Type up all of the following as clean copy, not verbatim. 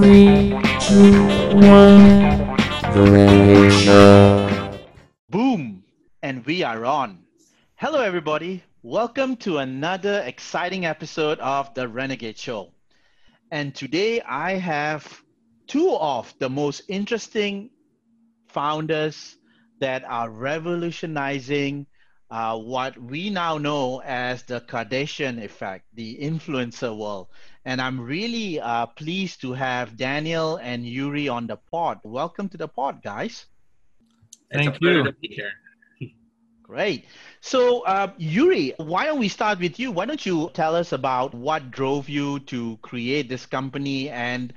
Three, two, one. The Renegade Show. Boom! And we are on. Hello, everybody. Welcome to another exciting episode of The Renegade Show. And today I have two of the most interesting founders that are revolutionizing what we now know as the Kardashian effect, the influencer world. And I'm really pleased to have Daniel and Yuri on the pod. Welcome to the pod, guys. It's a Thank pleasure you. to be here. Great. So, Yuri, why don't we start with you? Why don't you tell us about what drove you to create this company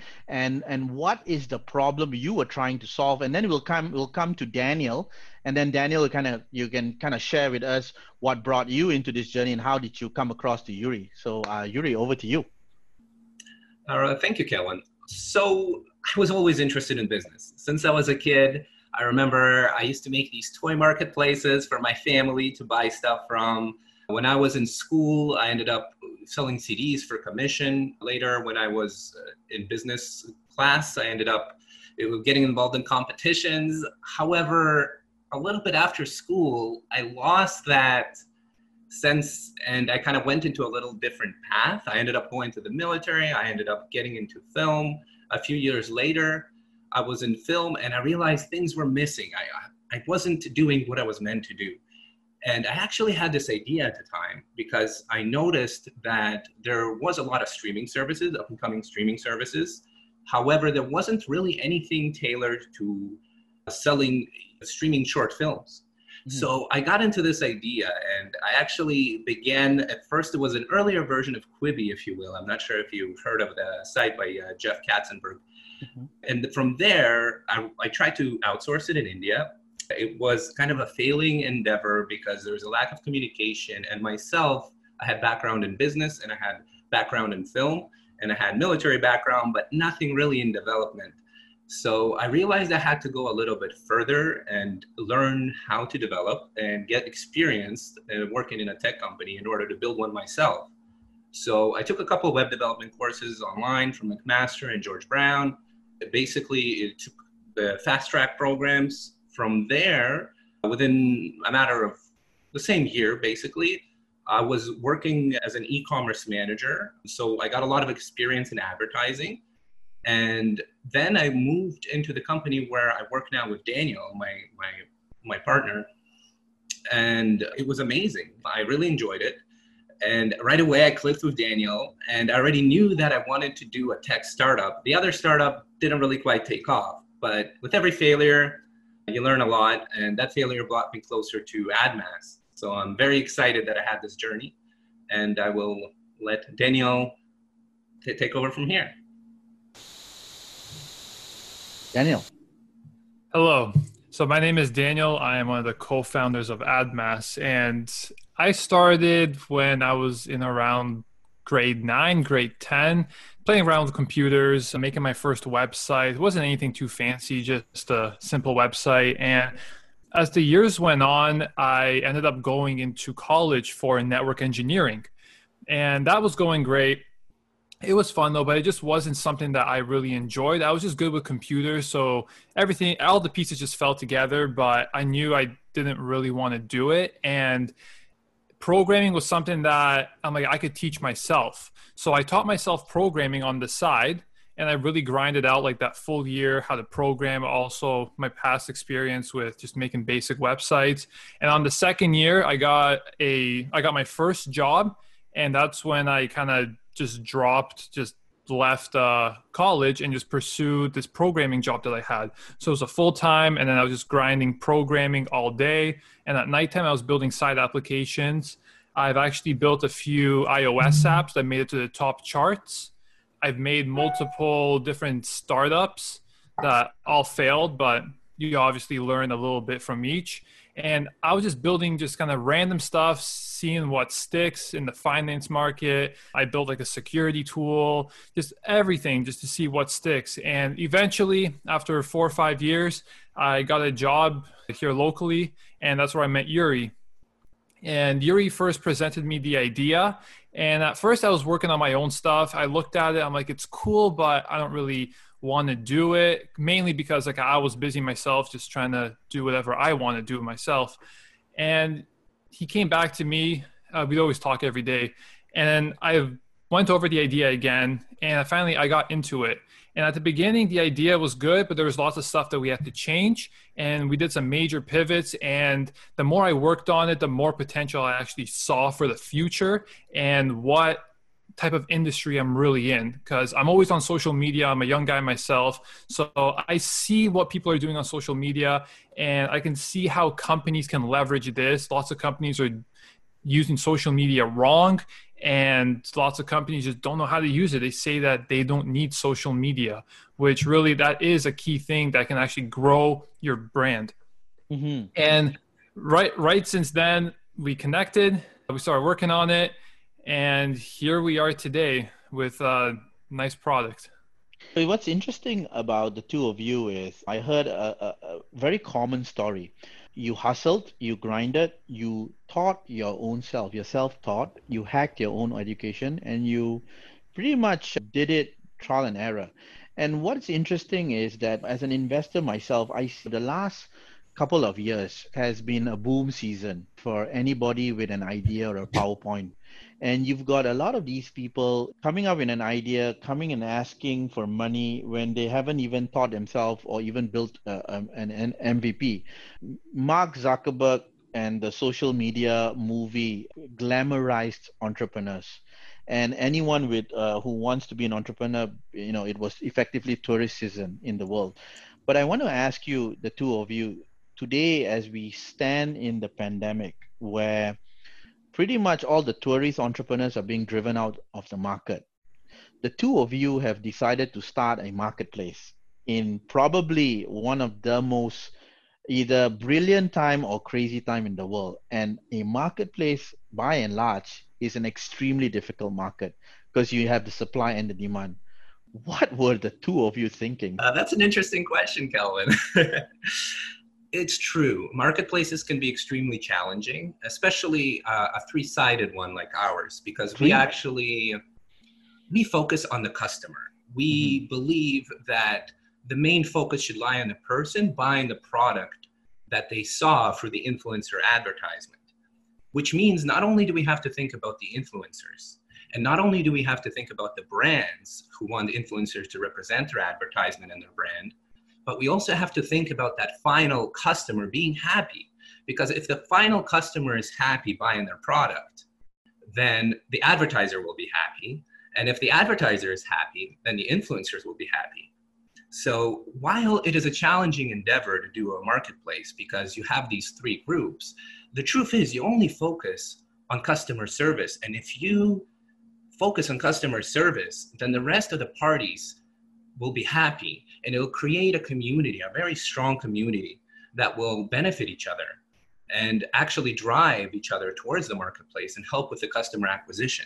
and what is the problem you were trying to solve? And then we'll come to Daniel, and then Daniel you can kind of share with us what brought you into this journey and how did you come across to Yuri. So, Yuri, over to you. Thank you, Kellen. So I was always interested in business. Since I was a kid, I remember I used to make these toy marketplaces for my family to buy stuff from. When I was in school, I ended up selling CDs for commission. Later, when I was in business class, I ended up getting involved in competitions. However, a little bit after school, I lost that sense and I kind of went into a little different path. I ended up going to the military. I ended up getting into film. A few years later, I was in film and I realized things were missing. I wasn't doing what I was meant to do. And I actually had this idea at the time because I noticed that there was a lot of streaming services, up and coming streaming services. However, there wasn't really anything tailored to selling streaming short films. So I got into this idea and I actually began, at first it was an earlier version of Quibi, if you will. I'm not sure if you've heard of the site by Jeff Katzenberg. And from there, I tried to outsource it in India. It was kind of a failing endeavor because there was a lack of communication. And myself, I had background in business and I had background in film and I had military background, but nothing really in development. So I realized I had to go a little bit further and learn how to develop and get experience working in a tech company in order to build one myself. So I took a couple of web development courses online from McMaster and George Brown. Basically, it took the fast track programs. From there, within a matter of the same year, basically, I was working as an e-commerce manager. So I got a lot of experience in advertising. And then I moved into the company where I work now with Daniel, my partner. And it was amazing. I really enjoyed it. And right away, I clicked with Daniel, and I already knew that I wanted to do a tech startup. The other startup didn't really quite take off, but with every failure, you learn a lot, and that failure brought me closer to AdMass. So I'm very excited that I had this journey, and I will let Daniel take over from here. Daniel. Hello. So my name is Daniel. I am one of the co-founders of AdMass, and I started when I was in around grade 9, grade 10, playing around with computers, making my first website. It wasn't anything too fancy, just a simple website. And as the years went on, I ended up going into college for network engineering, and that was going great. It was fun though, but it just wasn't something that I really enjoyed. I was just good with computers, so everything, all the pieces just fell together, but I knew I didn't really want to do it. And programming was something that I'm like, I could teach myself. So I taught myself programming on the side, and I really grinded out like that full year, how to program, also my past experience with just making basic websites. And on the second year, I got my first job, and that's when I kind of just left college and just pursued this programming job that I had. So it was a full-time, and then I was just grinding programming all day. And at nighttime, I was building side applications. I've actually built a few iOS apps that made it to the top charts. I've made multiple different startups that all failed, but you obviously learn a little bit from each. And I was just building just kind of random stuff, seeing what sticks in the finance market. I built like a security tool, just everything just to see what sticks. And eventually, after 4 or 5 years, I got a job here locally, and that's where I met Yuri. And Yuri first presented me the idea. And at first I was working on my own stuff. I looked at it, I'm like, it's cool, but I don't really want to do it, mainly because like I was busy myself, just trying to do whatever I want to do myself. And he came back to me. We'd always talk every day. And I went over the idea again, and I got into it. And at the beginning, the idea was good, but there was lots of stuff that we had to change. And we did some major pivots. And the more I worked on it, the more potential I actually saw for the future and what type of industry I'm really in. Because I'm always on social media. I'm a young guy myself. So I see what people are doing on social media, and I can see how companies can leverage this. Lots of companies are using social media wrong, and lots of companies just don't know how to use it. They say that they don't need social media, which really that is a key thing that can actually grow your brand. Mm-hmm. And right since then, we connected, we started working on it, and here we are today with a nice product. So what's interesting about the two of you is I heard a very common story. You hustled, you grinded, you taught your own self, you're self-taught, you hacked your own education, and you pretty much did it trial and error. And what's interesting is that as an investor myself, I see the last couple of years has been a boom season for anybody with an idea or a PowerPoint. And you've got a lot of these people coming up with an idea, coming and asking for money when they haven't even taught themselves or even built an MVP. Mark Zuckerberg and the social media movie glamorized entrepreneurs. And anyone with who wants to be an entrepreneur, it was effectively tourist season in the world. But I want to ask you, the two of you, today as we stand in the pandemic, where pretty much all the tourist entrepreneurs are being driven out of the market. The two of you have decided to start a marketplace in probably one of the most either brilliant time or crazy time in the world. And a marketplace, by and large, is an extremely difficult market because you have the supply and the demand. What were the two of you thinking? That's an interesting question, Kelvin. It's true. Marketplaces can be extremely challenging, especially a three-sided one like ours, because we focus on the customer. We believe that the main focus should lie on the person buying the product that they saw through the influencer advertisement, which means not only do we have to think about the influencers, and not only do we have to think about the brands who want the influencers to represent their advertisement and their brand, but we also have to think about that final customer being happy. Because if the final customer is happy buying their product, then the advertiser will be happy. And if the advertiser is happy, then the influencers will be happy. So while it is a challenging endeavor to do a marketplace because you have these three groups, the truth is you only focus on customer service. And if you focus on customer service, then the rest of the parties will be happy, and it'll create a community, a very strong community that will benefit each other and actually drive each other towards the marketplace and help with the customer acquisition.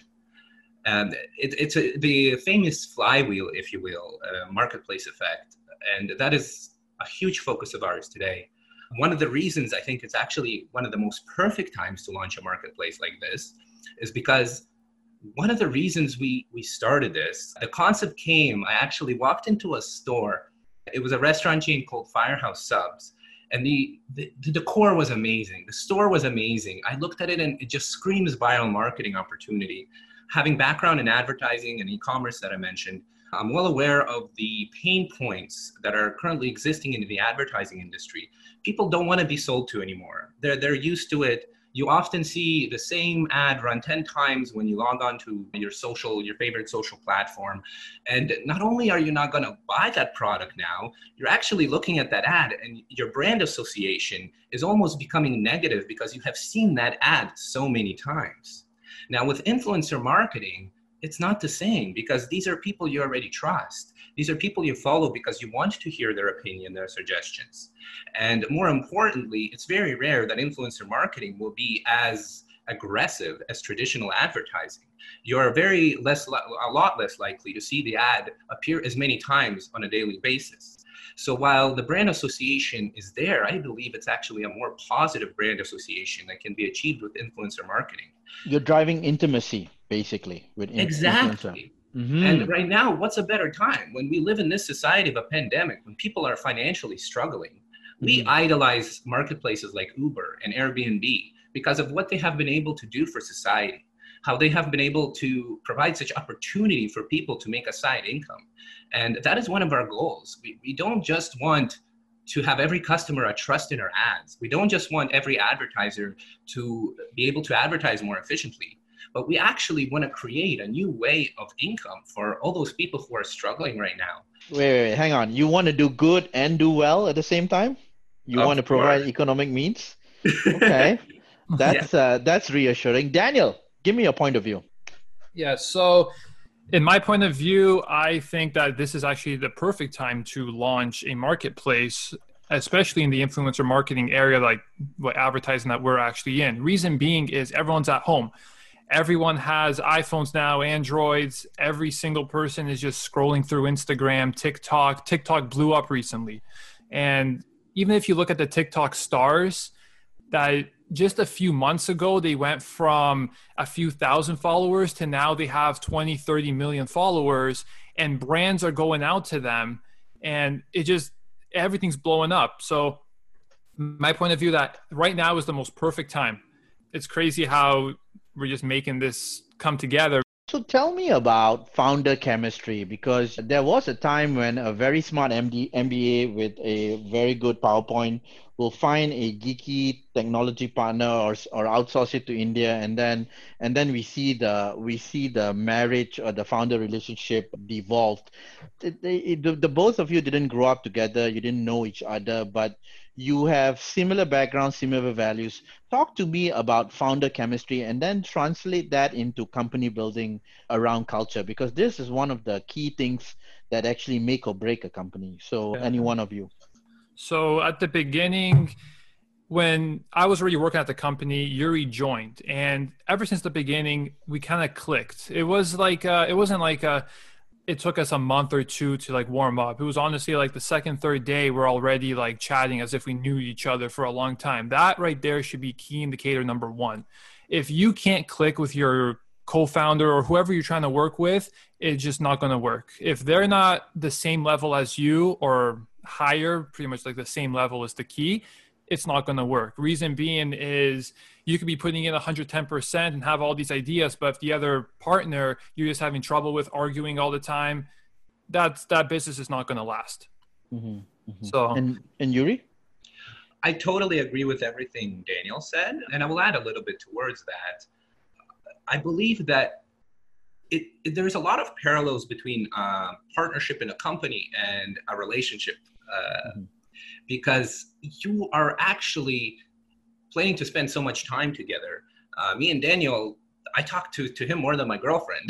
And it's the famous flywheel, if you will, marketplace effect. And that is a huge focus of ours today. One of the reasons I think it's actually one of the most perfect times to launch a marketplace like this is because one of the reasons we started this, the concept came, I actually walked into a store. It was a restaurant chain called Firehouse Subs. And the decor was amazing. The store was amazing. I looked at it and it just screams viral marketing opportunity. Having background in advertising and e-commerce that I mentioned, I'm well aware of the pain points that are currently existing in the advertising industry. People don't want to be sold to anymore. They're used to it. You often see the same ad run 10 times when you log on to your favorite social platform. And not only are you not going to buy that product now, you're actually looking at that ad and your brand association is almost becoming negative because you have seen that ad so many times. Now with influencer marketing, it's not the same because these are people you already trust. These are people you follow because you want to hear their opinion, their suggestions. And more importantly, it's very rare that influencer marketing will be as aggressive as traditional advertising. You're a lot less likely to see the ad appear as many times on a daily basis. So while the brand association is there, I believe it's actually a more positive brand association that can be achieved with influencer marketing. You're driving intimacy, basically, with influencer. And right now, what's a better time when we live in this society of a pandemic, when people are financially struggling? We idolize marketplaces like Uber and Airbnb because of what they have been able to do for society, how they have been able to provide such opportunity for people to make a side income. And that is one of our goals. We don't just want to have every customer a trust in our ads. We don't just want every advertiser to be able to advertise more efficiently, but we actually want to create a new way of income for all those people who are struggling right now. Wait, hang on. You want to do good and do well at the same time? You want to provide economic means? Okay. That's reassuring. Daniel, give me your point of view. Yeah, so in my point of view, I think that this is actually the perfect time to launch a marketplace, especially in the influencer marketing area, like what advertising that we're actually in. Reason being is everyone's at home. Everyone has iPhones now, Androids. Every single person is just scrolling through Instagram, TikTok. TikTok blew up recently. And even if you look at the TikTok stars, that just a few months ago, they went from a few thousand followers to now they have 20, 30 million followers, and brands are going out to them, and everything's blowing up. So my point of view that right now is the most perfect time. It's crazy how we're just making this come together. So tell me about founder chemistry, because there was a time when a very smart MBA with a very good PowerPoint will find a geeky technology partner or outsource it to India, and then we see the marriage or the founder relationship devolved. The both of you didn't grow up together, you didn't know each other, but you have similar backgrounds, similar values. Talk to me about founder chemistry and then translate that into company building around culture, because this is one of the key things that actually make or break a company. So any one of you. So at the beginning, when I was already working at the company, Yuri joined. And ever since the beginning, we kind of clicked. It was like, it wasn't like it took us a month or two to like warm up. It was honestly like the second, third day, we're already like chatting as if we knew each other for a long time. That right there should be key indicator number one. If you can't click with your co-founder or whoever you're trying to work with, it's just not going to work. If they're not the same level as you or higher, pretty much like the same level is the key, it's not going to work. Reason being is you could be putting in 110% and have all these ideas, but if the other partner you're just having trouble with, arguing all the time, that business is not going to last. So and Yuri? I totally agree with everything Daniel said, and I will add a little bit towards that. I believe that there's a lot of parallels between partnership in a company and a relationship, because you are actually planning to spend so much time together. Me and Daniel, I talk to him more than my girlfriend.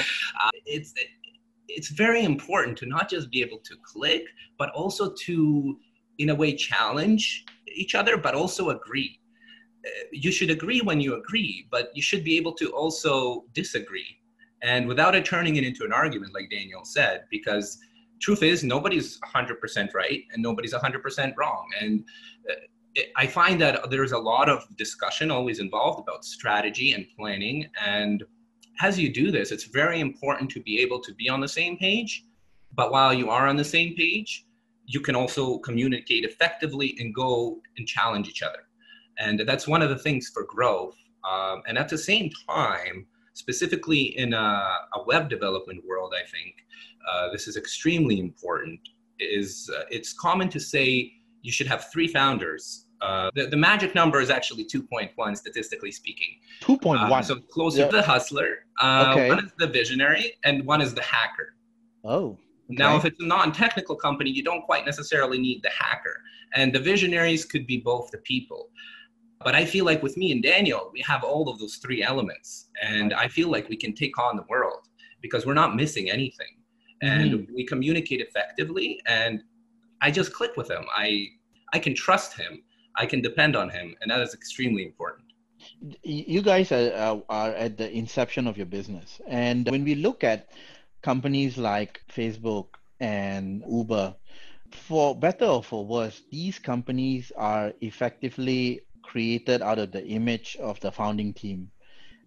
It's very important to not just be able to click, but also to, in a way, challenge each other, but also agree. You should agree when you agree, but you should be able to also disagree. And without it turning it into an argument, like Daniel said, because truth is nobody's 100% right and nobody's 100% wrong. And I find that there's a lot of discussion always involved about strategy and planning. And as you do this, it's very important to be able to be on the same page. But while you are on the same page, you can also communicate effectively and go and challenge each other. And that's one of the things for growth. And at the same time, specifically in a web development world, I think this is extremely important. It's common to say you should have 3 founders. The magic number is actually 2.1, statistically speaking. 2.1. So closer to the hustler. Okay. One is the visionary, and one is the hacker. Oh. Okay. Now, if it's a non-technical company, you don't quite necessarily need the hacker. And the visionaries could be both the people. But I feel like with me and Daniel, we have all of those 3 elements. And I feel like we can take on the world because we're not missing anything. And we communicate effectively. And I just click with him. I can trust him. I can depend on him. And that is extremely important. You guys are at the inception of your business. And when we look at companies like Facebook and Uber, for better or for worse, these companies are effectively created out of the image of the founding team.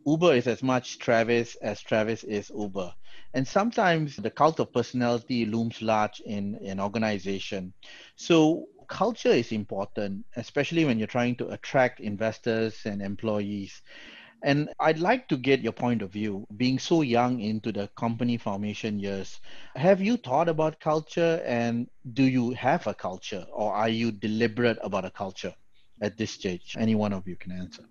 Uber is as much Travis as Travis is Uber. And sometimes the cult of personality looms large in an organization. So culture is important, especially when you're trying to attract investors and employees. And I'd like to get your point of view, being so young into the company formation years. Have you thought about culture and do you have a culture or are you deliberate about a culture at this stage? Any one of you can answer.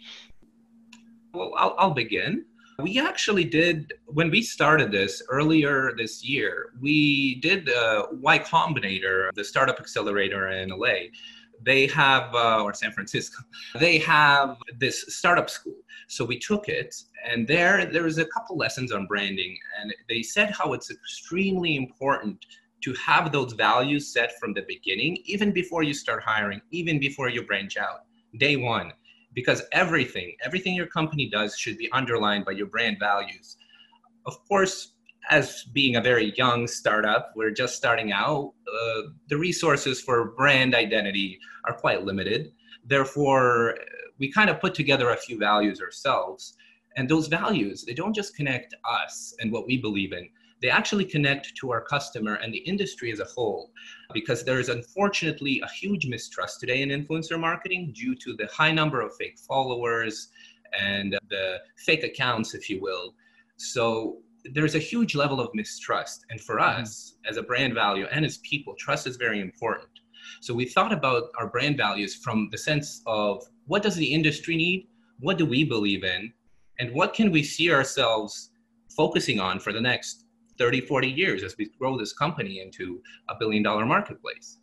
Well, I'll begin. We actually did, when we started this earlier this year, we did Y Combinator, the startup accelerator in LA. They have, or San Francisco, they have this startup school. So we took it, and there was a couple lessons on branding, and they said how it's extremely important to have those values set from the beginning, even before you start hiring, even before you branch out, day one. Because everything your company does should be underlined by your brand values. Of course, as being a very young startup, we're just starting out, the resources for brand identity are quite limited. Therefore, we kind of put together a few values ourselves. And those values, they don't just connect us and what we believe in, they actually connect to our customer and the industry as a whole, because there is unfortunately a huge mistrust today in influencer marketing due to the high number of fake followers and the fake accounts, if you will. So there's a huge level of mistrust. And for us, as a brand value and as people, trust is very important. So we thought about our brand values from the sense of what does the industry need? What do we believe in? And what can we see ourselves focusing on for the next 30, 40 years as we grow this company into a billion-dollar marketplace?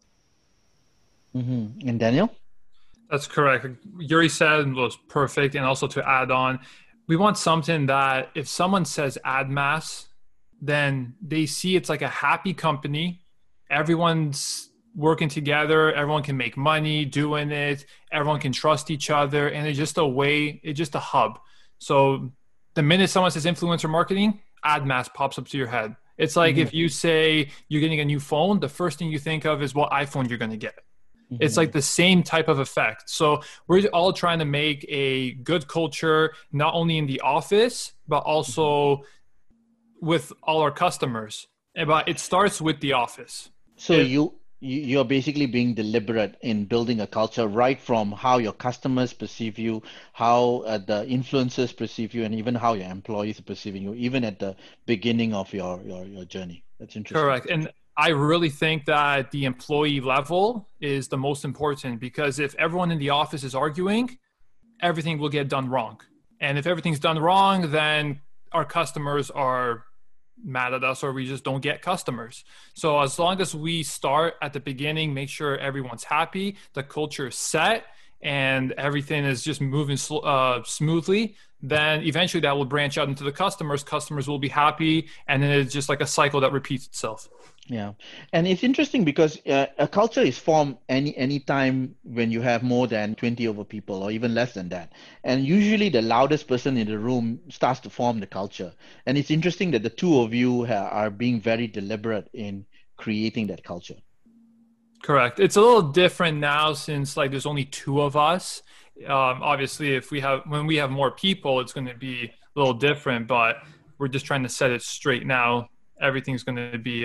Mm-hmm. And Daniel? That's correct. Yuri said was perfect. And also to add on, we want something that if someone says AdMass, then they see it's like a happy company. Everyone's working together. Everyone can make money doing it. Everyone can trust each other. And it's just a hub. So the minute someone says influencer marketing, AdMass pops up to your head. It's like if you say you're getting a new phone, the first thing you think of is what iPhone you're going to get. It's like the same type of effect. So we're all trying to make a good culture, not only in the office, but also with all our customers. But it starts with the office. So you're basically being deliberate in building a culture right from how your customers perceive you, how the influencers perceive you, and even how your employees are perceiving you, even at the beginning of your journey. That's interesting. Correct. And I really think that the employee level is the most important, because if everyone in the office is arguing, everything will get done wrong. And if everything's done wrong, then our customers are mad at us or we just don't get customers. So as long as we start at the beginning, make sure everyone's happy, the culture is set, and everything is just moving smoothly, then eventually that will branch out into the customers. Customers will be happy, and then it's just like a cycle that repeats itself. Yeah, and it's interesting because a culture is formed any time when you have more than 20 over people or even less than that. And usually the loudest person in the room starts to form the culture. And it's interesting that the two of you are being very deliberate in creating that culture. Correct. It's a little different now since like there's only two of us. Obviously, when we have more people, it's going to be a little different, but we're just trying to set it straight now. Everything's going to be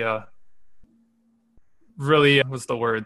really, what's the word?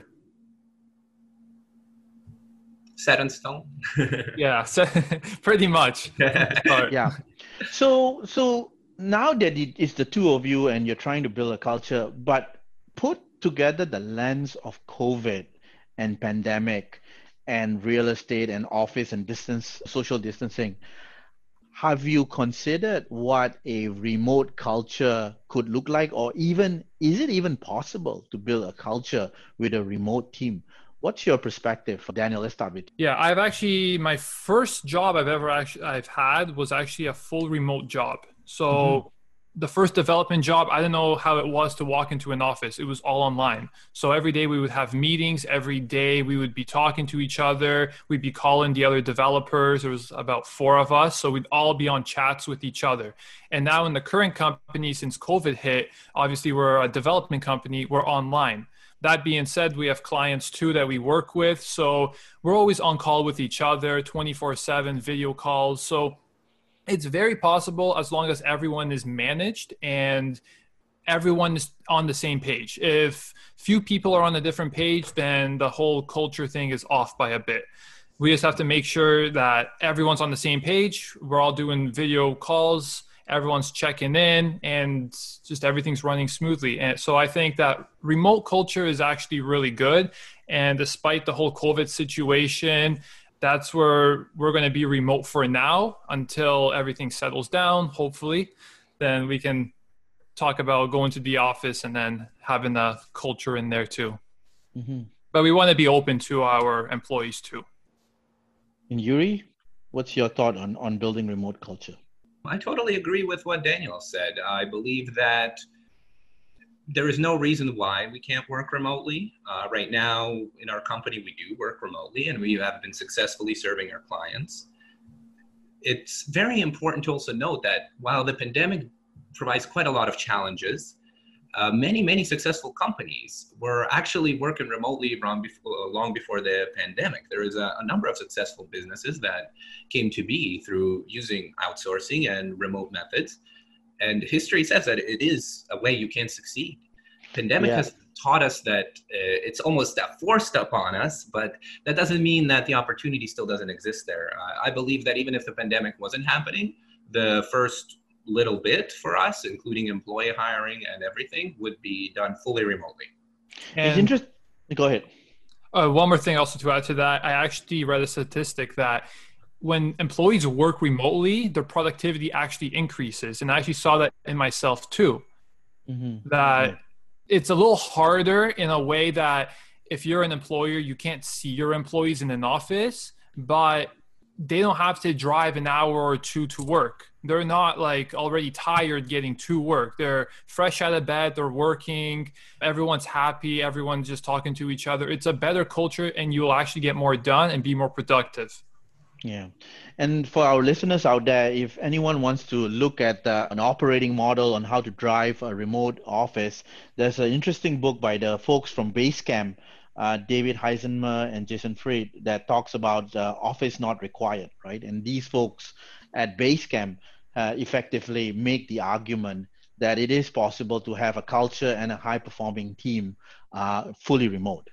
Set in stone. Yeah, pretty much. Yeah. So now that it's the two of you and you're trying to build a culture, but put together the lens of COVID and pandemic and real estate and office and social distancing, have you considered what a remote culture could look like, or even is it even possible to build a culture with a remote team? What's your perspective, Daniel? Let's start with you. Yeah, my first job I've had was actually a full remote job. So the first development job, I didn't know how it was to walk into an office. It was all online. So every day we would have meetings. Every day we would be talking to each other. We'd be calling the other developers. There was about 4 of us. So we'd all be on chats with each other. And now in the current company, since COVID hit, obviously we're a development company, we're online. That being said, we have clients too that we work with. So we're always on call with each other, 24/7 video calls. So It's very possible as long as everyone is managed and everyone is on the same page. If few people are on a different page, then the whole culture thing is off by a bit. We just have to make sure that everyone's on the same page. We're all doing video calls, everyone's checking in, and just everything's running smoothly. And so I think that remote culture is actually really good. And despite the whole COVID situation, that's where we're going to be remote for now until everything settles down, hopefully. Then we can talk about going to the office and then having the culture in there too. Mm-hmm. But we want to be open to our employees too. And Yuri, what's your thought on building remote culture? I totally agree with what Daniel said. I believe that there is no reason why we can't work remotely. Right now in our company, we do work remotely and we have been successfully serving our clients. It's very important to also note that while the pandemic provides quite a lot of challenges, many successful companies were actually working remotely long before the pandemic. There is a number of successful businesses that came to be through using outsourcing and remote methods. And history says that it is a way you can succeed. Pandemic has taught us that it's almost forced upon us, but that doesn't mean that the opportunity still doesn't exist there. I believe that even if the pandemic wasn't happening, the first little bit for us, including employee hiring and everything, would be done fully remotely. And it's interesting. Go ahead. One more thing also to add to that, I actually read a statistic that when employees work remotely, their productivity actually increases. And I actually saw that in myself too, that it's a little harder in a way that if you're an employer, you can't see your employees in an office, but they don't have to drive an hour or two to work. They're not like already tired getting to work. They're fresh out of bed, they're working, everyone's happy, everyone's just talking to each other. It's a better culture and you'll actually get more done and be more productive. Yeah. And for our listeners out there, if anyone wants to look at an operating model on how to drive a remote office, there's an interesting book by the folks from Basecamp, David Heisenmer and Jason Fried, that talks about office not required, right? And these folks at Basecamp effectively make the argument that it is possible to have a culture and a high-performing team fully remote.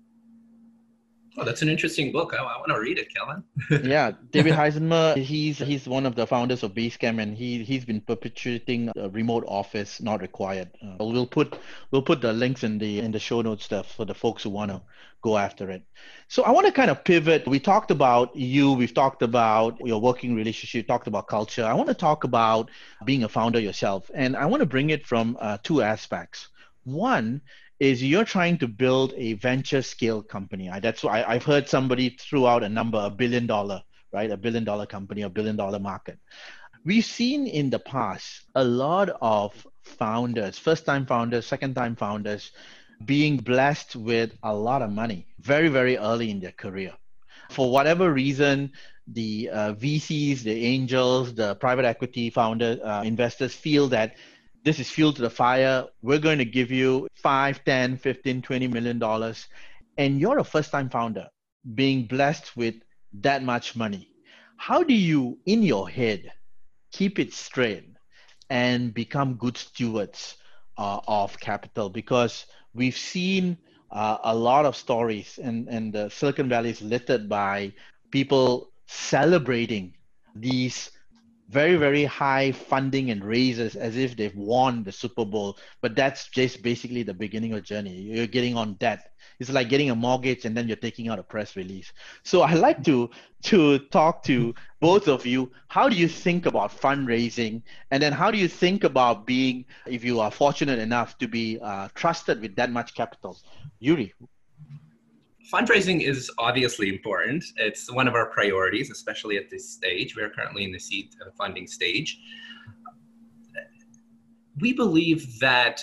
Oh, that's an interesting book. I want to read it, Kellen. Yeah, David Heisenmer, he's one of the founders of Basecamp, and he's been perpetuating a remote office not required. We'll put the links in the show notes stuff for the folks who want to go after it. So I want to kind of pivot. We talked about you, we've talked about your working relationship, talked about culture. I want to talk about being a founder yourself, and I want to bring it from two aspects. One is you're trying to build a venture scale company. That's why I've heard somebody threw out a number, $1 billion, right? $1 billion company, $1 billion market. We've seen in the past a lot of founders, first-time founders, second-time founders, being blessed with a lot of money very, very early in their career. For whatever reason, the VCs, the angels, the private equity founder, investors feel that this is fuel to the fire. We're going to give you $5, $10, $15, $20 million. And you're a first-time founder being blessed with that much money. How do you, in your head, keep it straight and become good stewards of capital? Because we've seen a lot of stories, and the Silicon Valley is littered by people celebrating these very, very high funding and raises as if they've won the Super Bowl. But that's just basically the beginning of the journey. You're getting on debt. It's like getting a mortgage and then you're taking out a press release. So I like to talk to both of you. How do you think about fundraising? And then how do you think about being, if you are fortunate enough to be trusted with that much capital? Yuri. Fundraising is obviously important. It's one of our priorities, especially at this stage. We're currently in the seed funding stage. We believe that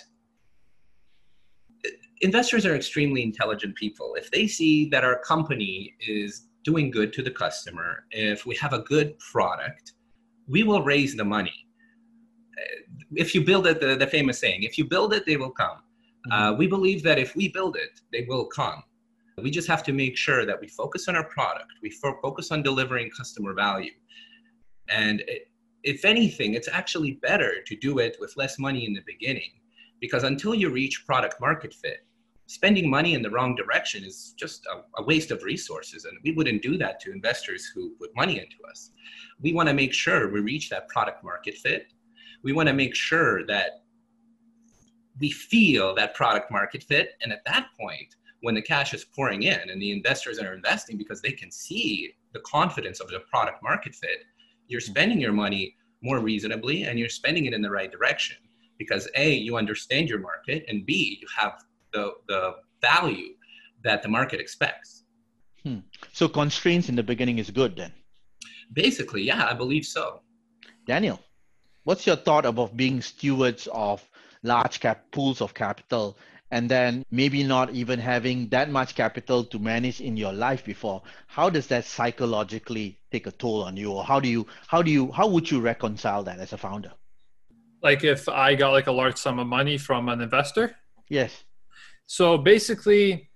investors are extremely intelligent people. If they see that our company is doing good to the customer, if we have a good product, we will raise the money. If you build it, the famous saying, if you build it, they will come. We believe that if we build it, they will come. We just have to make sure that we focus on our product. We focus on delivering customer value. And if anything, it's actually better to do it with less money in the beginning, because until you reach product market fit, spending money in the wrong direction is just a waste of resources. And we wouldn't do that to investors who put money into us. We want to make sure we reach that product market fit. We want to make sure that we feel that product market fit. And at that point, when the cash is pouring in and the investors are investing because they can see the confidence of the product market fit, you're spending your money more reasonably and you're spending it in the right direction because A, you understand your market, and B, you have the value that the market expects. So constraints in the beginning is good then? Basically, yeah, I believe so. Daniel, what's your thought about being stewards of large pools of capital and then maybe not even having that much capital to manage in your life before? How does that psychologically take a toll on you? Or how would you reconcile that as a founder? Like if I got like a large sum of money from an investor? Yes. So basically,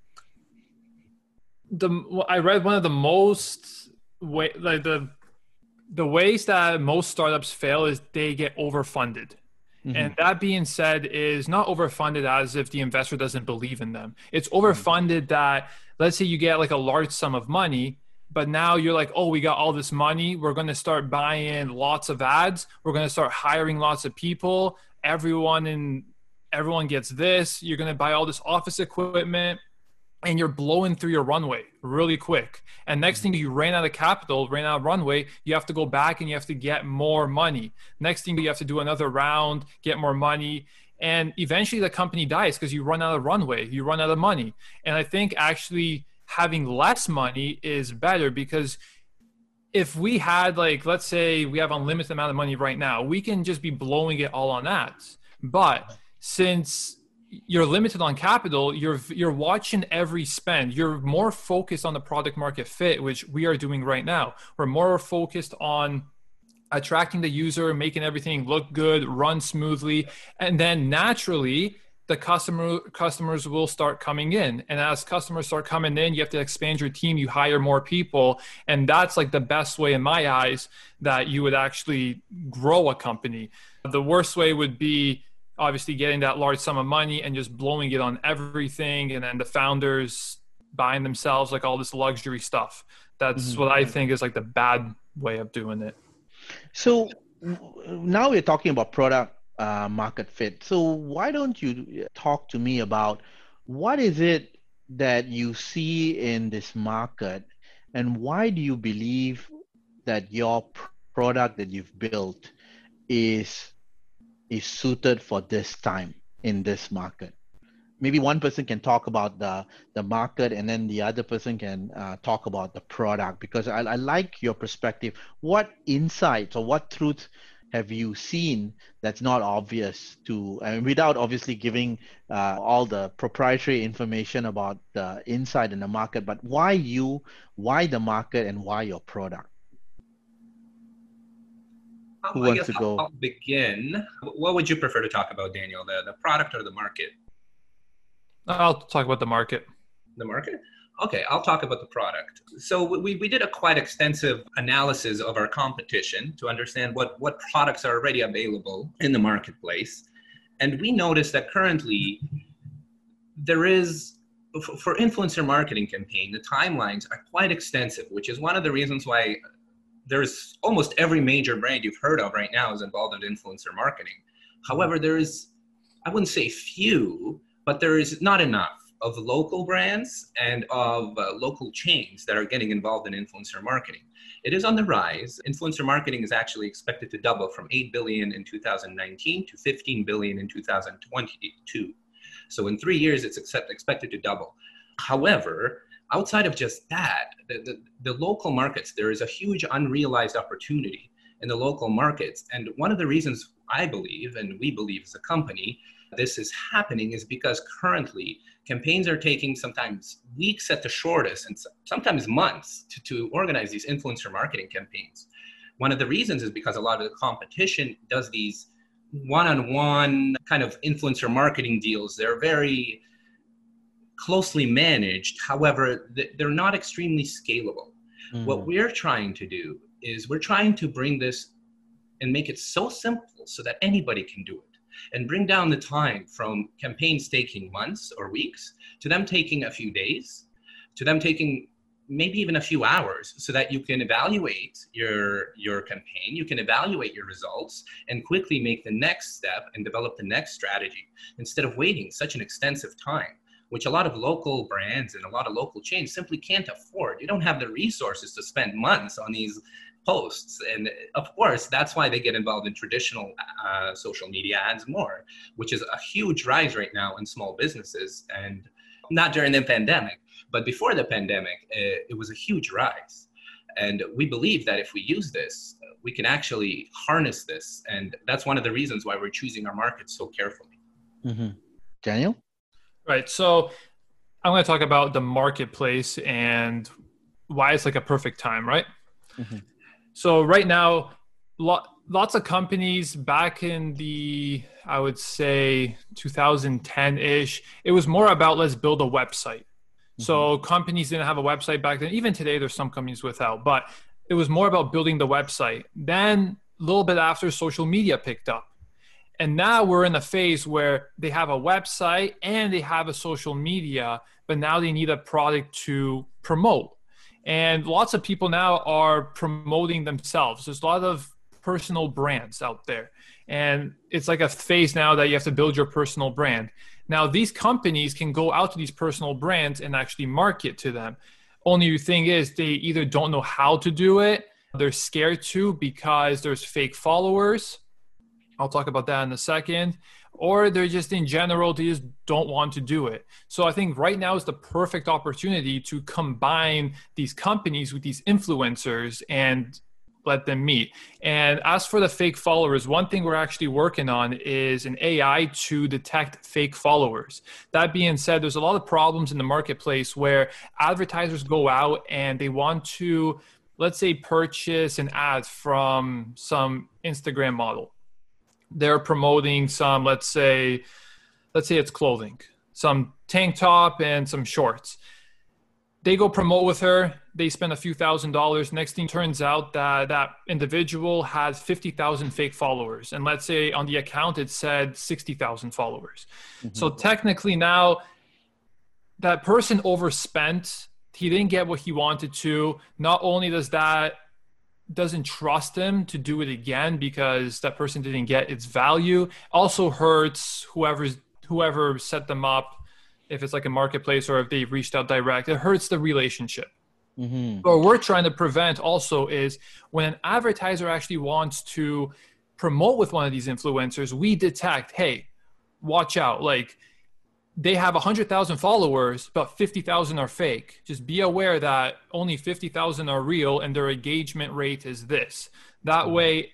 I read one of the the ways that most startups fail is they get overfunded. Mm-hmm. And that being said is not overfunded as if the investor doesn't believe in them. It's overfunded that, let's say you get like a large sum of money, but now you're like, oh, we got all this money. We're going to start buying lots of ads. We're going to start hiring lots of people. Everyone gets this. You're going to buy all this office equipment and you're blowing through your runway really quick. And next thing you ran out of capital, ran out of runway, you have to go back and you have to get more money. Next thing you have to do another round, get more money. And eventually the company dies because you run out of runway, you run out of money. And I think actually having less money is better because if we had like, let's say we have unlimited amount of money right now, we can just be blowing it all on ads. But since you're limited on capital, you're watching every spend. You're more focused on the product market fit, which we are doing right now. We're more focused on attracting the user, making everything look good, run smoothly. And then naturally, the customers will start coming in. And as customers start coming in, you have to expand your team, you hire more people. And that's like the best way in my eyes that you would actually grow a company. The worst way would be obviously getting that large sum of money and just blowing it on everything. And then the founders buying themselves like all this luxury stuff. That's what I think is like the bad way of doing it. So now we're talking about product market fit. So why don't you talk to me about what is it that you see in this market and why do you believe that your product that you've built is suited for this time in this market? Maybe one person can talk about the market and then the other person can talk about the product, because I like your perspective. What insights or what truth have you seen that's not obvious without obviously giving all the proprietary information about the inside in the market, but why the market and why your product? Who wants to go? I'll begin. What would you prefer to talk about, Daniel? The product or the market? I'll talk about the market. The market? Okay, I'll talk about the product. So we did a quite extensive analysis of our competition to understand what products are already available in the marketplace. And we noticed that currently there is, for influencer marketing campaign, the timelines are quite extensive, which is one of the reasons why there's almost every major brand you've heard of right now is involved in influencer marketing. However, there is, I wouldn't say few, but there is not enough of local brands and of local chains that are getting involved in influencer marketing. It is on the rise. Influencer marketing is actually expected to double from 8 billion in 2019 to 15 billion in 2022. So in 3 years, it's expected to double. However, outside of just that, the local markets, there is a huge unrealized opportunity in the local markets. And one of the reasons I believe, and we believe as a company, this is happening is because currently campaigns are taking sometimes weeks at the shortest and sometimes months to organize these influencer marketing campaigns. One of the reasons is because a lot of the competition does these one-on-one kind of influencer marketing deals. They're very closely managed. However, they're not extremely scalable. What we're trying to do is we're trying to bring this and make it so simple so that anybody can do it, and bring down the time from campaigns taking months or weeks to them taking a few days, to them taking maybe even a few hours, so that you can evaluate your campaign, you can evaluate your results, and quickly make the next step and develop the next strategy, instead of waiting such an extensive time, which a lot of local brands and a lot of local chains simply can't afford. You don't have the resources to spend months on these posts. And of course, that's why they get involved in traditional social media ads more, which is a huge rise right now in small businesses. And not during the pandemic, but before the pandemic, it was a huge rise. And we believe that if we use this, we can actually harness this. And that's one of the reasons why we're choosing our markets so carefully. Mm-hmm. Daniel? Right. So I'm going to talk about the marketplace and why it's like a perfect time, right? Mm-hmm. So right now, lots of companies back in the, I would say 2010-ish, it was more about let's build a website. Mm-hmm. So companies didn't have a website back then. Even today, there's some companies without, but it was more about building the website. Then a little bit after, social media picked up. And now we're in a phase where they have a website and they have a social media, but now they need a product to promote. And lots of people now are promoting themselves. There's a lot of personal brands out there. And it's like a phase now that you have to build your personal brand. Now, these companies can go out to these personal brands and actually market to them. Only thing is they either don't know how to do it, they're scared to because there's fake followers. I'll talk about that in a second. Or they're just in general, they just don't want to do it. So I think right now is the perfect opportunity to combine these companies with these influencers and let them meet. And as for the fake followers, one thing we're actually working on is an AI to detect fake followers. That being said, there's a lot of problems in the marketplace where advertisers go out and they want to, let's say, purchase an ad from some Instagram model. They're promoting some, let's say it's clothing, some tank top and some shorts. They go promote with her. They spend a few $1,000s. Next thing turns out that that individual has 50,000 fake followers. And let's say on the account, it said 60,000 followers. Mm-hmm. So technically now that person overspent. He didn't get what he wanted to. Not only doesn't trust him to do it again because that person didn't get its value, also hurts whoever set them up. If it's like a marketplace or if they reached out direct, it hurts the relationship. Mm-hmm. What we're trying to prevent also is when an advertiser actually wants to promote with one of these influencers, we detect, hey, watch out. Like they have 100,000 followers, but 50,000 are fake. Just be aware that only 50,000 are real and their engagement rate is this. That way,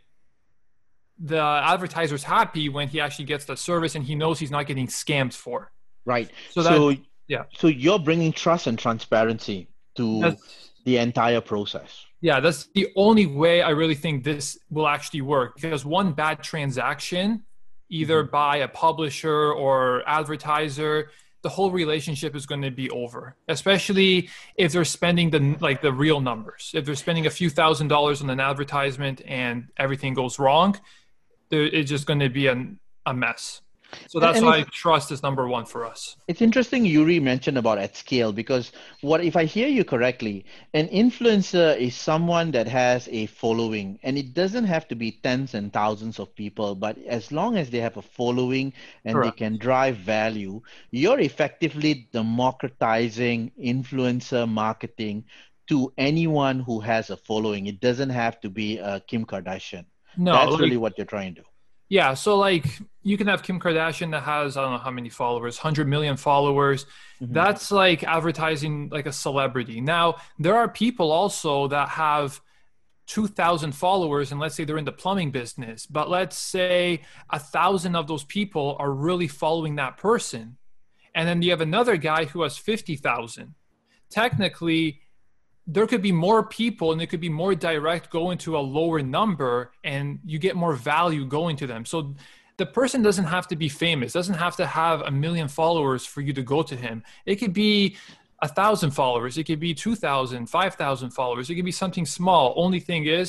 the advertiser's happy when he actually gets the service and he knows he's not getting scammed for. Right. So you're bringing trust and transparency to the entire process. Yeah, that's the only way I really think this will actually work, because one bad transaction, either by a publisher or advertiser, the whole relationship is going to be over, especially if they're spending the real numbers. If they're spending a few $1,000s on an advertisement and everything goes wrong, it's just going to be a mess. So that's why trust is number one for us. It's interesting Yuri mentioned about at scale, because if I hear you correctly, an influencer is someone that has a following, and it doesn't have to be tens and thousands of people, but as long as they have a following and Correct. They can drive value, you're effectively democratizing influencer marketing to anyone who has a following. It doesn't have to be Kim Kardashian. No, that's really what you're trying to do. Yeah, so you can have Kim Kardashian that has, I don't know how many followers, 100 million followers. Mm-hmm. That's like advertising like a celebrity. Now, there are people also that have 2,000 followers, and let's say they're in the plumbing business, but let's say 1,000 of those people are really following that person. And then you have another guy who has 50,000. Technically, there could be more people and it could be more direct going to a lower number, and you get more value going to them. So the person doesn't have to be famous, doesn't have to have 1 million followers for you to go to him. It could be 1,000 followers. It could be 2,000, 5,000 followers. It could be something small. Only thing is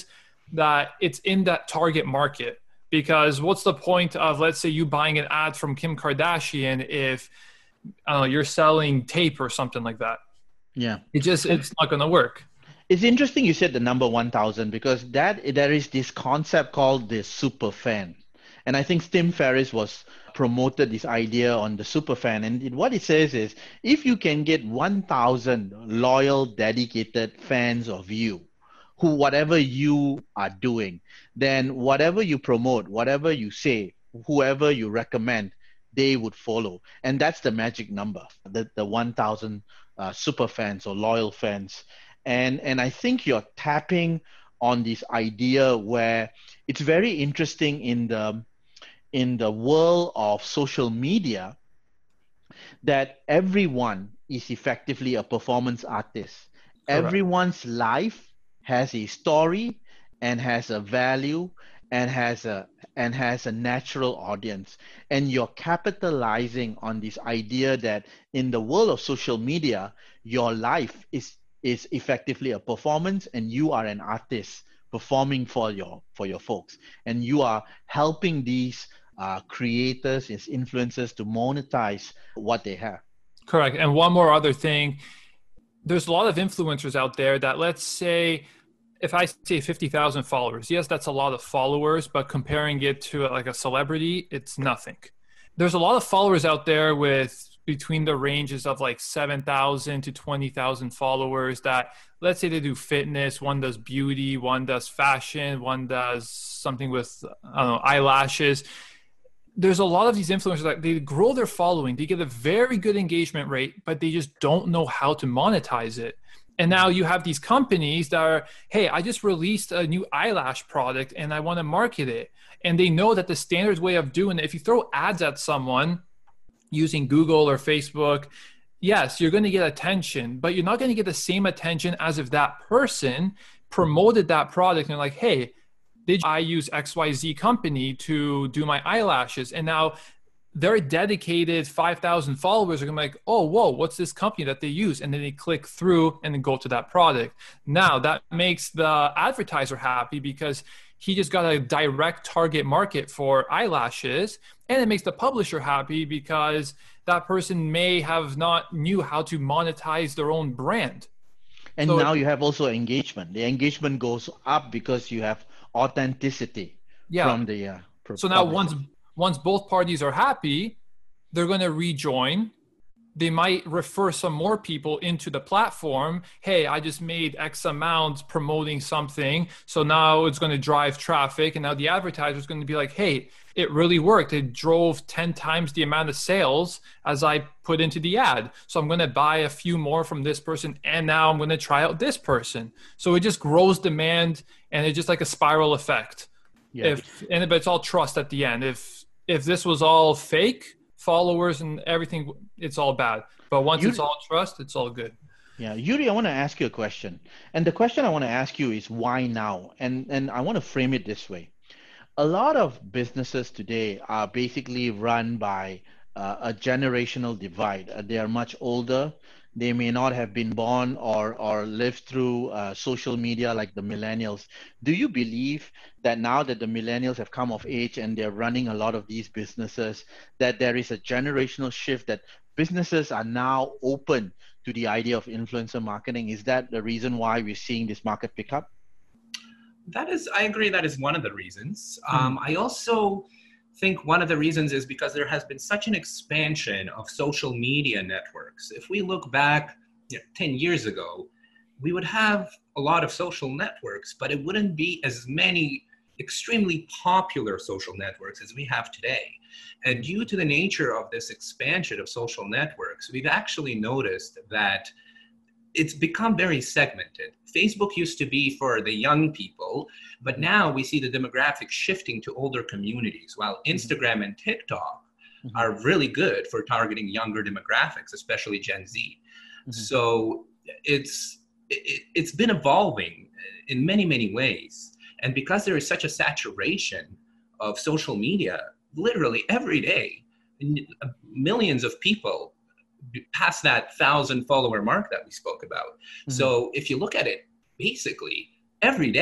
that it's in that target market. Because what's the point of, let's say, you buying an ad from Kim Kardashian if I don't know, you're selling tape or something like that? Yeah. It's not going to work. It's interesting you said the number 1,000 because there is this concept called the super fan. And I think Tim Ferriss was promoted this idea on the super fan. And what it says is if you can get 1,000 loyal, dedicated fans of you, who whatever you are doing, then whatever you promote, whatever you say, whoever you recommend, they would follow. And that's the magic number, the 1,000 super fans or loyal fans. And I think you're tapping on this idea where it's very interesting in the world of social media that everyone is effectively a performance artist. Correct. Everyone's life has a story and has a value and has a natural audience. And you're capitalizing on this idea that in the world of social media, your life is effectively a performance and you are an artist performing for your folks. And you are helping these creators, these influencers to monetize what they have. Correct. And one more other thing, there's a lot of influencers out there that, let's say, if I say 50,000 followers, yes, that's a lot of followers, but comparing it to like a celebrity, it's nothing. There's a lot of followers out there with between the ranges of like 7,000 to 20,000 followers that, let's say they do fitness, one does beauty, one does fashion, one does something with, I don't know, eyelashes. There's a lot of these influencers that they grow their following, they get a very good engagement rate, but they just don't know how to monetize it. And now you have these companies that are, hey, I just released a new eyelash product and I want to market it. And they know that the standard way of doing it, if you throw ads at someone using Google or Facebook, yes, you're going to get attention, but you're not going to get the same attention as if that person promoted that product and they're like, hey, did I use XYZ company to do my eyelashes? And now their dedicated 5,000 followers are going to be like, oh, whoa, what's this company that they use? And then they click through and then go to that product. Now that makes the advertiser happy because he just got a direct target market for eyelashes. And it makes the publisher happy because that person may have not knew how to monetize their own brand. And so now you have also engagement. The engagement goes up because you have authenticity from the so now once both parties are happy, they're going to rejoin. They might refer some more people into the platform. Hey, I just made X amount promoting something. So now it's going to drive traffic. And now the advertiser is going to be like, hey, it really worked. It drove 10 times the amount of sales as I put into the ad. So I'm going to buy a few more from this person. And now I'm going to try out this person. So it just grows demand and it's just like a spiral effect. Yeah. But it's all trust at the end. If this was all fake, followers and everything, it's all bad. But once it's all trust, it's all good. Yeah, Yuri, I want to ask you a question. And the question I want to ask you is why now? And I want to frame it this way. A lot of businesses today are basically run by a generational divide. They are much older. They may not have been born or lived through social media like the millennials. Do you believe that now that the millennials have come of age and they're running a lot of these businesses, that there is a generational shift, that businesses are now open to the idea of influencer marketing? Is that the reason why we're seeing this market pick up? I agree that is one of the reasons. I also think one of the reasons is because there has been such an expansion of social media networks. If we look back 10 years ago, we would have a lot of social networks, but it wouldn't be as many extremely popular social networks as we have today. And due to the nature of this expansion of social networks, we've actually noticed that it's become very segmented. Facebook used to be for the young people, but now we see the demographics shifting to older communities, while Instagram and TikTok are really good for targeting younger demographics, especially Gen Z. So it's been evolving in many, many ways. And because there is such a saturation of social media, literally every day, millions of people past that 1,000 follower mark that we spoke about. So if you look at it, basically every day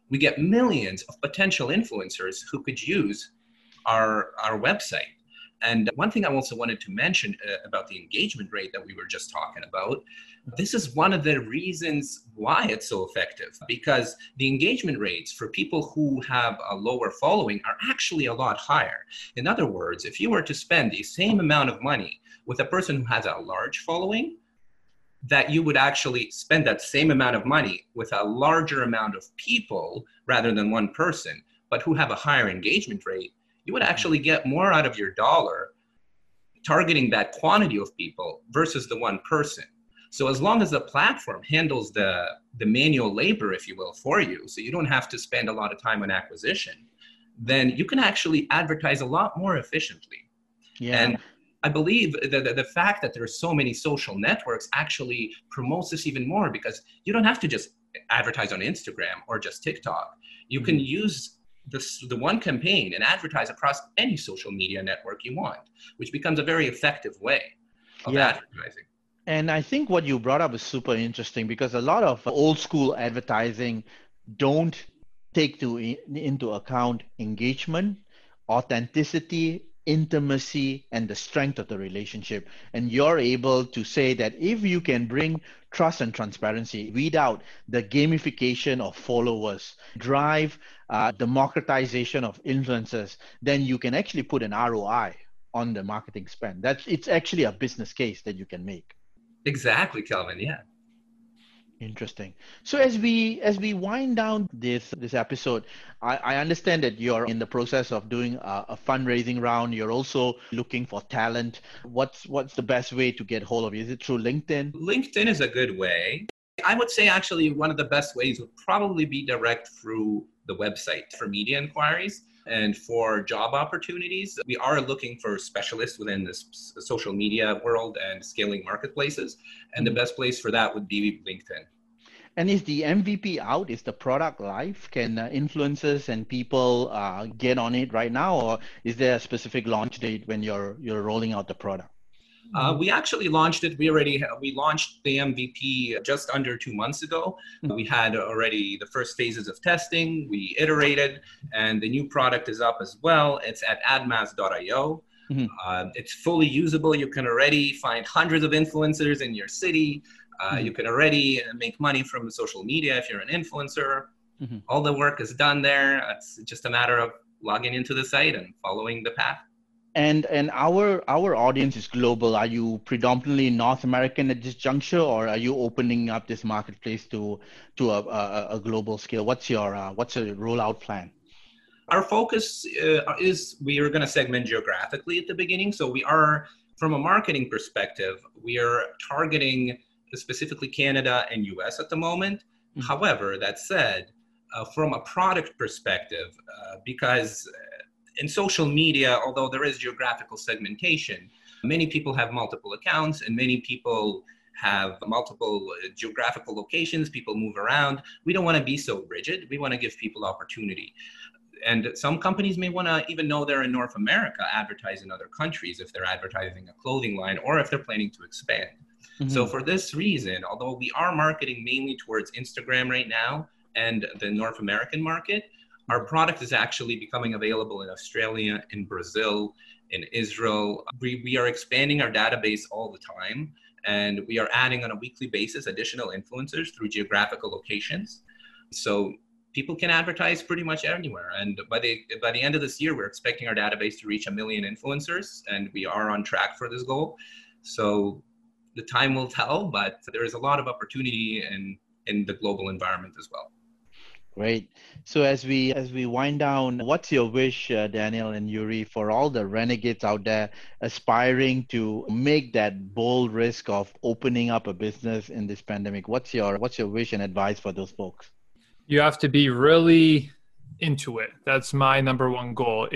we get millions of potential influencers who could use our website. And one thing I also wanted to mention about the engagement rate that we were just talking about, this is one of the reasons why it's so effective, because the engagement rates for people who have a lower following are actually a lot higher. In other words, if you were to spend the same amount of money with a person who has a large following, that you would actually spend that same amount of money with a larger amount of people rather than one person, but who have a higher engagement rate, you would actually get more out of your dollar targeting that quantity of people versus the one person. So as long as the platform handles the manual labor, if you will, for you, so you don't have to spend a lot of time on acquisition, then you can actually advertise a lot more efficiently. Yeah. And I believe that the fact that there are so many social networks actually promotes this even more, because you don't have to just advertise on Instagram or just TikTok. You can use the one campaign and advertise across any social media network you want, which becomes a very effective way of advertising. And I think what you brought up is super interesting, because a lot of old school advertising don't take into account engagement, authenticity, intimacy, and the strength of the relationship. And you're able to say that if you can bring trust and transparency, weed out the gamification of followers, drive democratization of influencers, then you can actually put an ROI on the marketing spend. It's actually a business case that you can make. Exactly, Kelvin. Yeah. Interesting. So as we wind down this episode, I understand that you're in the process of doing a fundraising round. You're also looking for talent. What's the best way to get hold of you? Is it through LinkedIn? LinkedIn is a good way. I would say actually one of the best ways would probably be direct through the website for media inquiries. And for job opportunities, we are looking for specialists within this social media world and scaling marketplaces. And the best place for that would be LinkedIn. And is the MVP out? Is the product live? Can influencers and people get on it right now? Or is there a specific launch date when you're rolling out the product? We actually launched it. We launched the MVP just under 2 months ago. We had already the first phases of testing. We iterated, and the new product is up as well. It's at admass.io. It's fully usable. You can already find hundreds of influencers in your city. You can already make money from social media if you're an influencer. All the work is done there. It's just a matter of logging into the site and following the path. And our audience is global. Are you predominantly North American at this juncture, or are you opening up this marketplace to a global scale? What's your rollout plan? Our focus is we are going to segment geographically at the beginning. So we are, from a marketing perspective, we are targeting specifically Canada and US at the moment. However, that said, from a product perspective, because in social media, although there is geographical segmentation, many people have multiple accounts and many people have multiple geographical locations. People move around. We don't want to be so rigid. We want to give people opportunity. And some companies may want to, even though they're in North America, advertise in other countries if they're advertising a clothing line or if they're planning to expand. So for this reason, although we are marketing mainly towards Instagram right now and the North American market, our product is actually becoming available in Australia, in Brazil, in Israel. We are expanding our database all the time, and we are adding on a weekly basis additional influencers through geographical locations. So people can advertise pretty much anywhere. And by the end of this year, we're expecting our database to reach 1 million influencers, and we are on track for this goal. So the time will tell, but there is a lot of opportunity in the global environment as well. Great. So as we wind down, what's your wish, Daniel and Yuri, for all the renegades out there aspiring to make that bold risk of opening up a business in this pandemic? What's your wish and advice for those folks? You have to be really into it. That's my number one goal.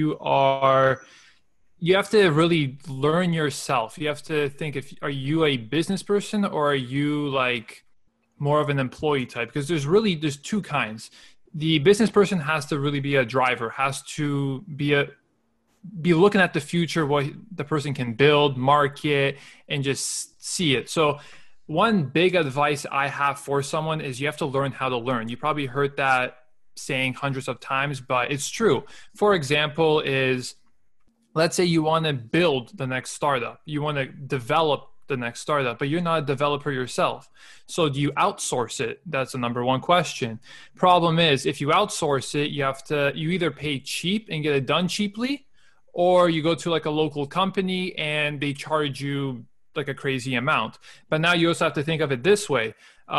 You have to really learn yourself. You have to think, are you a business person or are you like more of an employee type? Because there's two kinds. The business person has to really be a driver, has to be looking at the future, what the person can build, market, and just see it. So one big advice I have for someone is you have to learn how to learn. You probably heard that saying hundreds of times, but it's true. For example, let's say you want to build the next startup. You want to develop the next startup, but you're not a developer yourself. So do you outsource it? That's the number one question. Problem is, if you outsource it, you either pay cheap and get it done cheaply, or you go to like a local company and they charge you like a crazy amount. But now you also have to think of it this way.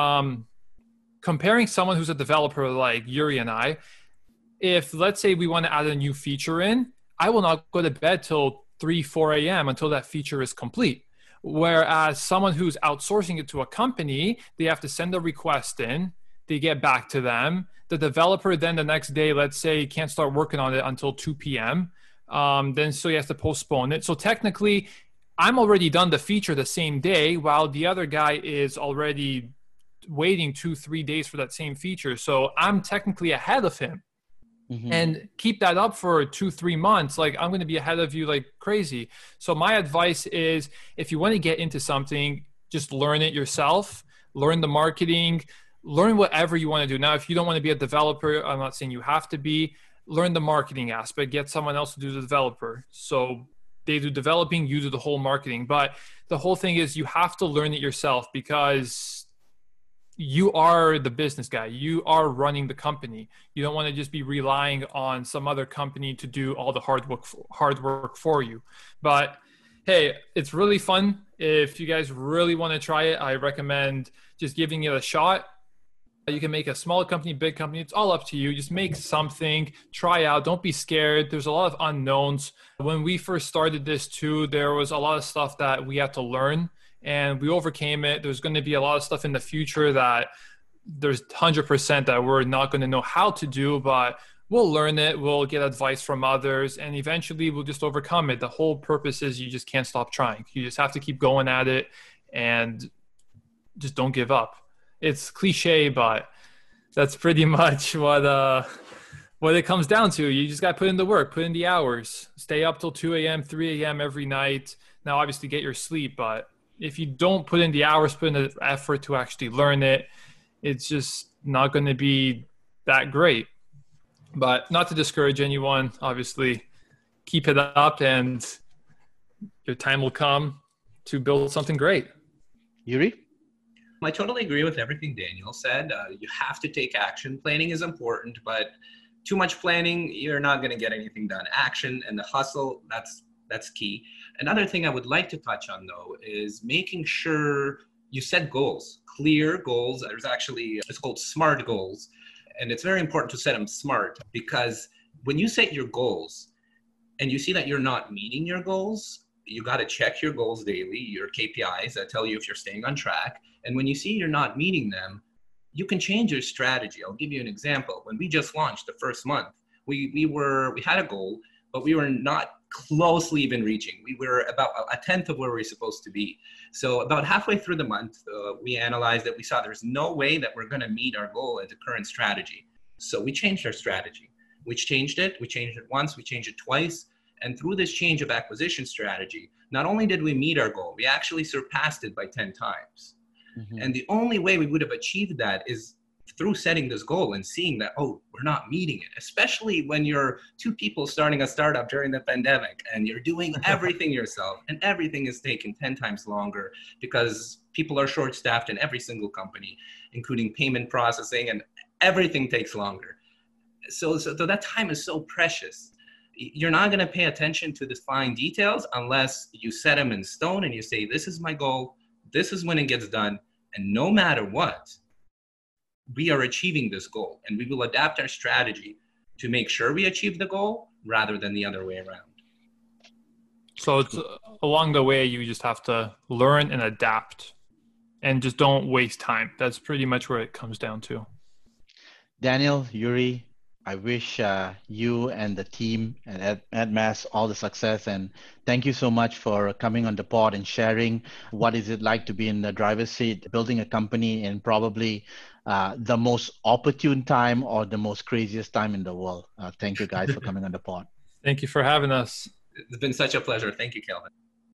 Comparing someone who's a developer like Yuri and I, if let's say we want to add a new feature in, I will not go to bed till 3, 4 a.m. until that feature is complete. Whereas someone who's outsourcing it to a company, they have to send a request in, they get back to them. The developer then the next day, let's say, can't start working on it until 2 p.m. Then so he has to postpone it. So technically, I'm already done the feature the same day, while the other guy is already waiting 2-3 days for that same feature. So I'm technically ahead of him. Mm-hmm. And keep that up for 2-3 months. Like, I'm going to be ahead of you like crazy. So my advice is, if you want to get into something, just learn it yourself, learn the marketing, learn whatever you want to do. Now, if you don't want to be a developer, I'm not saying you have to be, learn the marketing aspect, get someone else to do the developer. So they do developing, you do the whole marketing. But the whole thing is, you have to learn it yourself, because you are the business guy. You are running the company. You don't want to just be relying on some other company to do all the hard work for you. But hey, it's really fun. If you guys really want to try it, I recommend just giving it a shot. You can make a small company, big company. It's all up to you. Just make something, try out. Don't be scared. There's a lot of unknowns. When we first started this too, there was a lot of stuff that we had to learn, and we overcame it. There's going to be a lot of stuff in the future that there's 100% that we're not going to know how to do, but we'll learn it. We'll get advice from others, and eventually we'll just overcome it. The whole purpose is you just can't stop trying. You just have to keep going at it and just don't give up. It's cliche, but that's pretty much what it comes down to. You just got to put in the work, put in the hours, stay up till 2 a.m., 3 a.m. every night. Now, obviously get your sleep, but if you don't put in the hours, put in the effort to actually learn it, it's just not going to be that great. But not to discourage anyone, obviously, keep it up and your time will come to build something great. Yuri? I totally agree with everything Daniel said. You have to take action. Planning is important, but too much planning, you're not going to get anything done. Action and the hustle, that's key. Another thing I would like to touch on, though, is making sure you set goals, clear goals. It's called SMART goals. And it's very important to set them smart, because when you set your goals and you see that you're not meeting your goals, you got to check your goals daily, your KPIs that tell you if you're staying on track. And when you see you're not meeting them, you can change your strategy. I'll give you an example. When we just launched the first month, we had a goal, but we were not closely even reaching. We were about a tenth of where we were supposed to be. So about halfway through the month, we analyzed that we saw there's no way that we're going to meet our goal at the current strategy. So we changed our strategy. We changed it once, we changed it twice. And through this change of acquisition strategy, not only did we meet our goal, we actually surpassed it by 10 times. Mm-hmm. And the only way we would have achieved that is through setting this goal and seeing that, oh, we're not meeting it, especially when you're two people starting a startup during the pandemic and you're doing everything yourself, and everything is taking 10 times longer because people are short-staffed in every single company, including payment processing, and everything takes longer. So that time is so precious. You're not going to pay attention to the fine details unless you set them in stone and you say, this is my goal, this is when it gets done, and no matter what, we are achieving this goal, and we will adapt our strategy to make sure we achieve the goal rather than the other way around. So it's along the way, you just have to learn and adapt and just don't waste time. That's pretty much where it comes down to. Daniel, Yuri, I wish you and the team at AdMass all the success, and thank you so much for coming on the pod and sharing what is it like to be in the driver's seat, building a company in probably the most opportune time or the most craziest time in the world. Thank you guys for coming on the pod. Thank you for having us. It's been such a pleasure. Thank you, Kelvin.